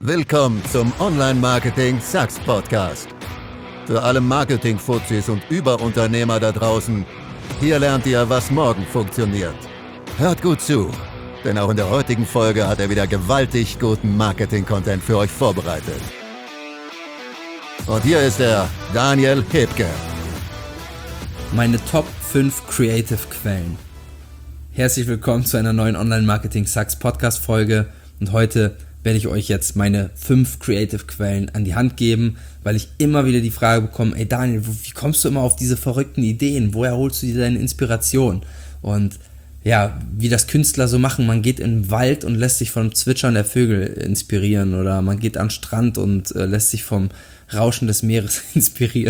Willkommen zum Online-Marketing-Sucks-Podcast. Für alle Marketing-Fuzis und Überunternehmer da draußen, hier lernt ihr, was morgen funktioniert. Hört gut zu, denn auch in der heutigen Folge hat er wieder gewaltig guten Marketing-Content für euch vorbereitet. Und hier ist er, Daniel Hebke. Meine Top 5 Creative-Quellen. Herzlich willkommen zu einer neuen Online-Marketing-Sucks-Podcast-Folge und heute werde ich euch jetzt meine 5 Creative-Quellen an die Hand geben, weil ich immer wieder die Frage bekomme, ey Daniel, wie kommst du immer auf diese verrückten Ideen? Woher holst du dir deine Inspiration? Und ja, wie das Künstler so machen, man geht in den Wald und lässt sich vom Zwitschern der Vögel inspirieren oder man geht an den Strand und lässt sich vom Rauschen des Meeres inspirieren.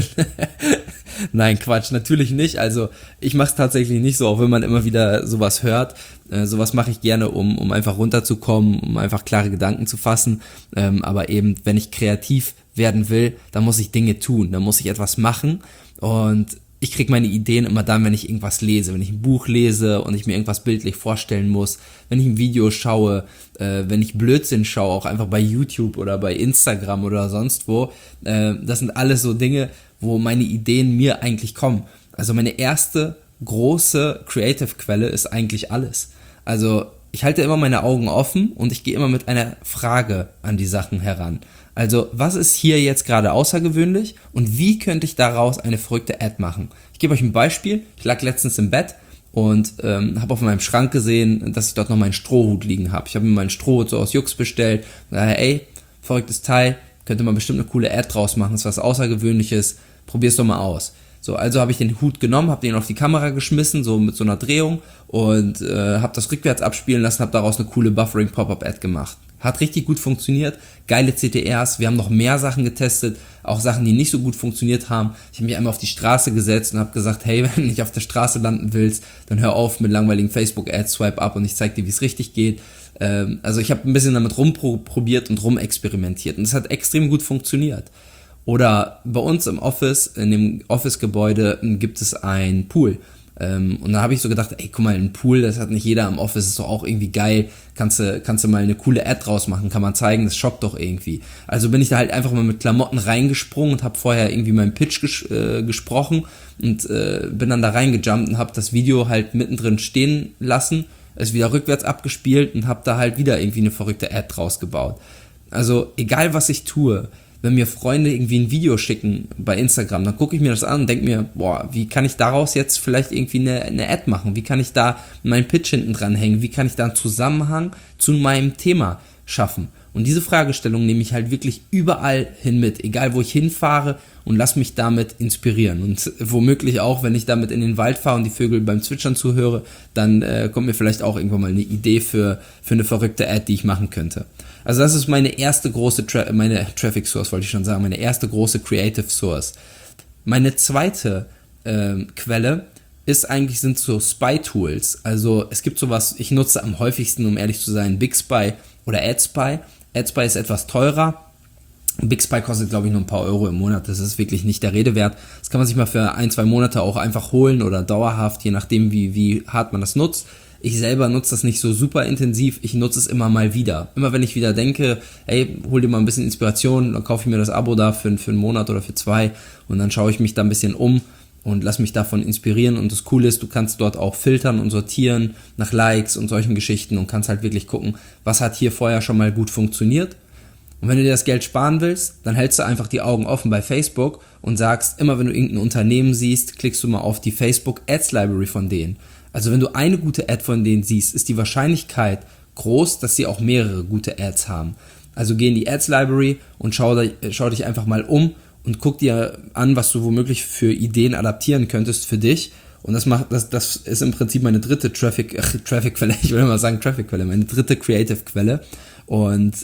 Nein, Quatsch, natürlich nicht. Also ich mache es tatsächlich nicht so, auch wenn man immer wieder sowas hört. Sowas mache ich gerne, um einfach runterzukommen, um einfach klare Gedanken zu fassen. Aber eben, wenn ich kreativ werden will, dann muss ich Dinge tun, dann muss ich etwas machen. Und ich kriege meine Ideen immer dann, wenn ich irgendwas lese, wenn ich ein Buch lese und ich mir irgendwas bildlich vorstellen muss, wenn ich ein Video schaue, wenn ich Blödsinn schaue, auch einfach bei YouTube oder bei Instagram oder sonst wo. Das sind alles so Dinge, wo meine Ideen mir eigentlich kommen. Also meine erste große Creative-Quelle ist eigentlich alles. Also ich halte immer meine Augen offen und ich gehe immer mit einer Frage an die Sachen heran. Also was ist hier jetzt gerade außergewöhnlich und wie könnte ich daraus eine verrückte Ad machen? Ich gebe euch ein Beispiel. Ich lag letztens im Bett und habe auf meinem Schrank gesehen, dass ich dort noch meinen Strohhut liegen habe. Ich habe mir meinen Strohhut so aus Jux bestellt. Daher, ey, verrücktes Teil, könnte man bestimmt eine coole Ad draus machen, ist was Außergewöhnliches, probier's doch mal aus. So, also habe ich den Hut genommen, habe den auf die Kamera geschmissen, so mit so einer Drehung und habe das rückwärts abspielen lassen, habe daraus eine coole Buffering-Pop-Up-Ad gemacht. Hat richtig gut funktioniert, geile CTRs, wir haben noch mehr Sachen getestet, auch Sachen, die nicht so gut funktioniert haben. Ich habe mich einmal auf die Straße gesetzt und habe gesagt, hey, wenn du nicht auf der Straße landen willst, dann hör auf mit langweiligen Facebook-Ads, swipe up und ich zeige dir, wie es richtig geht. Also ich habe ein bisschen damit rumprobiert und rumexperimentiert und es hat extrem gut funktioniert. Oder bei uns im Office, in dem Office-Gebäude gibt es einen Pool. Und da habe ich so gedacht, ey, guck mal, ein Pool, das hat nicht jeder im Office, ist doch auch irgendwie geil, kannst du mal eine coole Ad draus machen, kann man zeigen, das schockt doch irgendwie. Also bin ich da halt einfach mal mit Klamotten reingesprungen und habe vorher irgendwie meinen Pitch gesprochen und bin dann da reingejumpt und habe das Video halt mittendrin stehen lassen, es wieder rückwärts abgespielt und habe da halt wieder irgendwie eine verrückte Ad draus gebaut. Also egal was ich tue, wenn mir Freunde irgendwie ein Video schicken bei Instagram, dann gucke ich mir das an und denke mir, boah, wie kann ich daraus jetzt vielleicht irgendwie eine Ad machen? Wie kann ich da meinen Pitch hinten dran hängen? Wie kann ich da einen Zusammenhang zu meinem Thema schaffen? Und diese Fragestellung nehme ich halt wirklich überall hin mit, egal wo ich hinfahre und lass mich damit inspirieren. Und womöglich auch, wenn ich damit in den Wald fahre und die Vögel beim Zwitschern zuhöre, dann kommt mir vielleicht auch irgendwann mal eine Idee für eine verrückte Ad, die ich machen könnte. Also das ist meine erste große, meine Traffic Source, wollte ich schon sagen, meine erste große Creative Source. Meine zweite Quelle sind so Spy-Tools. Also es gibt sowas, ich nutze am häufigsten, um ehrlich zu sein, BigSpy oder AdSpy. AdSpy ist etwas teurer. BigSpy kostet, glaube ich, nur ein paar Euro im Monat. Das ist wirklich nicht der Rede wert. Das kann man sich mal für 1-2 Monate auch einfach holen oder dauerhaft, je nachdem, wie hart man das nutzt. Ich selber nutze das nicht so super intensiv, ich nutze es immer mal wieder. Immer wenn ich wieder denke, ey, hol dir mal ein bisschen Inspiration, dann kaufe ich mir das Abo da für einen Monat oder für 2 und dann schaue ich mich da ein bisschen um und lass mich davon inspirieren. Und das Coole ist, du kannst dort auch filtern und sortieren nach Likes und solchen Geschichten und kannst halt wirklich gucken, was hat hier vorher schon mal gut funktioniert. Und wenn du dir das Geld sparen willst, dann hältst du einfach die Augen offen bei Facebook und sagst, immer wenn du irgendein Unternehmen siehst, klickst du mal auf die Facebook Ads Library von denen. Also wenn du eine gute Ad von denen siehst, ist die Wahrscheinlichkeit groß, dass sie auch mehrere gute Ads haben. Also geh in die Ads Library und schau dich einfach mal um und guck dir an, was du womöglich für Ideen adaptieren könntest für dich. Und das ist im Prinzip meine dritte Traffic-Quelle, ich will immer sagen Traffic-Quelle, meine dritte Creative-Quelle. Und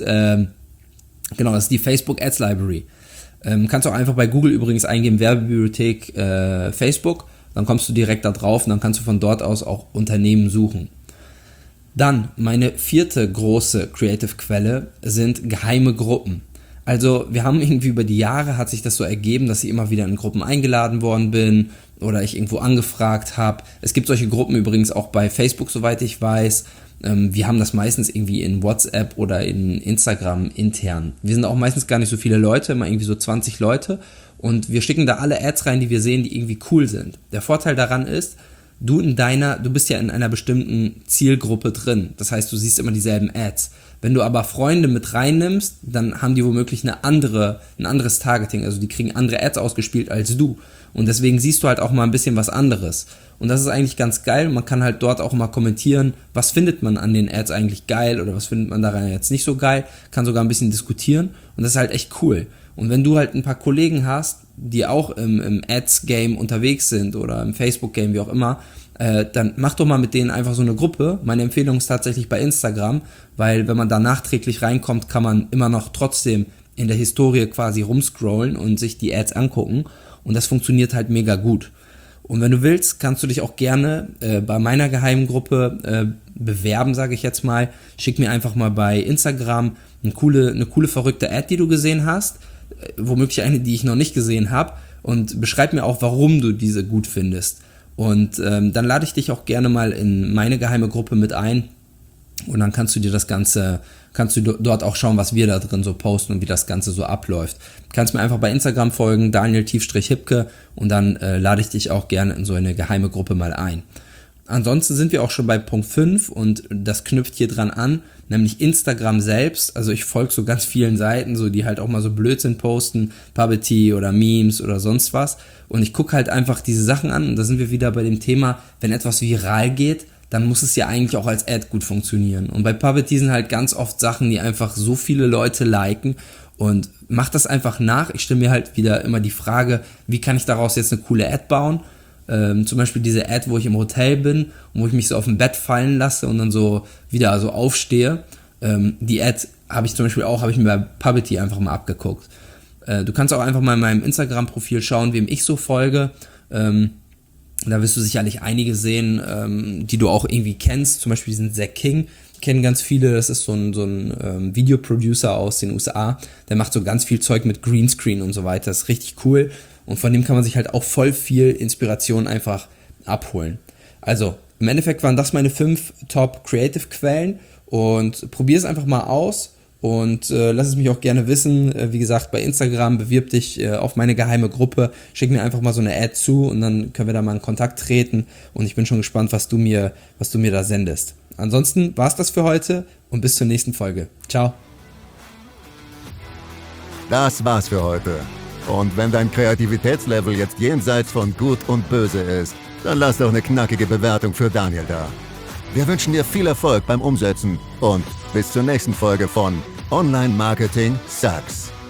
genau, das ist die Facebook Ads Library. Kannst auch einfach bei Google übrigens eingeben, Werbebibliothek Facebook. Dann kommst du direkt da drauf und dann kannst du von dort aus auch Unternehmen suchen. Dann, meine vierte große Creative-Quelle sind geheime Gruppen. Also wir haben irgendwie über die Jahre hat sich das so ergeben, dass ich immer wieder in Gruppen eingeladen worden bin oder ich irgendwo angefragt habe. Es gibt solche Gruppen übrigens auch bei Facebook, soweit ich weiß. Wir haben das meistens irgendwie in WhatsApp oder in Instagram intern. Wir sind auch meistens gar nicht so viele Leute, immer irgendwie so 20 Leute und wir schicken da alle Ads rein, die wir sehen, die irgendwie cool sind. Der Vorteil daran ist, du bist ja in einer bestimmten Zielgruppe drin. Das heißt, du siehst immer dieselben Ads. Wenn du aber Freunde mit reinnimmst, dann haben die womöglich ein anderes Targeting. Also die kriegen andere Ads ausgespielt als du. Und deswegen siehst du halt auch mal ein bisschen was anderes. Und das ist eigentlich ganz geil. Man kann halt dort auch mal kommentieren, was findet man an den Ads eigentlich geil oder was findet man daran jetzt nicht so geil. Kann sogar ein bisschen diskutieren. Und das ist halt echt cool. Und wenn du halt ein paar Kollegen hast, die auch im Ads-Game unterwegs sind oder im Facebook-Game, wie auch immer, dann mach doch mal mit denen einfach so eine Gruppe. Meine Empfehlung ist tatsächlich bei Instagram, weil wenn man da nachträglich reinkommt, kann man immer noch trotzdem in der Historie quasi rumscrollen und sich die Ads angucken und das funktioniert halt mega gut. Und wenn du willst, kannst du dich auch gerne bei meiner geheimen Gruppe bewerben, sage ich jetzt mal. Schick mir einfach mal bei Instagram eine coole verrückte Ad, die du gesehen hast, womöglich eine, die ich noch nicht gesehen habe, und beschreib mir auch, warum du diese gut findest. Und dann lade ich dich auch gerne mal in meine geheime Gruppe mit ein und dann kannst du dort auch schauen, was wir da drin so posten und wie das Ganze so abläuft. Du kannst mir einfach bei Instagram folgen, Daniel_Hipke, und dann lade ich dich auch gerne in so eine geheime Gruppe mal ein. Ansonsten sind wir auch schon bei Punkt 5 und das knüpft hier dran an, nämlich Instagram selbst. Also ich folge so ganz vielen Seiten, so die halt auch mal so Blödsinn posten, Puppety oder Memes oder sonst was. Und ich gucke halt einfach diese Sachen an und da sind wir wieder bei dem Thema, wenn etwas viral geht, dann muss es ja eigentlich auch als Ad gut funktionieren. Und bei Puppety sind halt ganz oft Sachen, die einfach so viele Leute liken, und mach das einfach nach. Ich stelle mir halt wieder immer die Frage, wie kann ich daraus jetzt eine coole Ad bauen? Zum Beispiel diese Ad, wo ich im Hotel bin und wo ich mich so auf dem Bett fallen lasse und dann so wieder so aufstehe. Die Ad habe ich mir bei Puppety einfach mal abgeguckt. Du kannst auch einfach mal in meinem Instagram-Profil schauen, wem ich so folge. Da wirst du sicherlich einige sehen, die du auch irgendwie kennst. Zum Beispiel diesen Zach King, kennen ganz viele. Das ist so ein Videoproducer aus den USA. Der macht so ganz viel Zeug mit Greenscreen und so weiter. Das ist richtig cool. Und von dem kann man sich halt auch voll viel Inspiration einfach abholen. Also, im Endeffekt waren das meine 5 Top-Creative-Quellen. Und probier es einfach mal aus. Und lass es mich auch gerne wissen. Wie gesagt, bei Instagram bewirb dich auf meine geheime Gruppe. Schick mir einfach mal so eine Ad zu und dann können wir da mal in Kontakt treten. Und ich bin schon gespannt, was du mir da sendest. Ansonsten war's das für heute und bis zur nächsten Folge. Ciao. Das war's für heute. Und wenn dein Kreativitätslevel jetzt jenseits von Gut und Böse ist, dann lass doch eine knackige Bewertung für Daniel da. Wir wünschen dir viel Erfolg beim Umsetzen und bis zur nächsten Folge von Online Marketing Sucks.